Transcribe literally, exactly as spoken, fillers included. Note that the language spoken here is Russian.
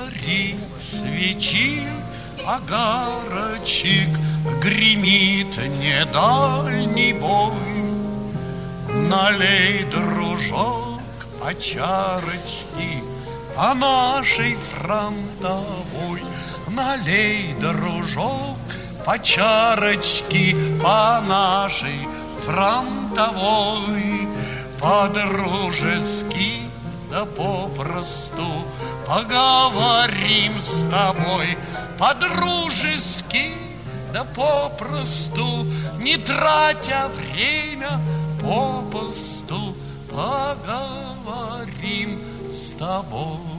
Горит свечи огарочек, гремит недальний бой. Налей, дружок, по чарочке по нашей фронтовой. Налей, дружок, по чарочке по нашей фронтовой. По-дружески, да попросту поговорим с тобой. По-дружески, да попросту, не тратя время попусту, поговорим с тобой.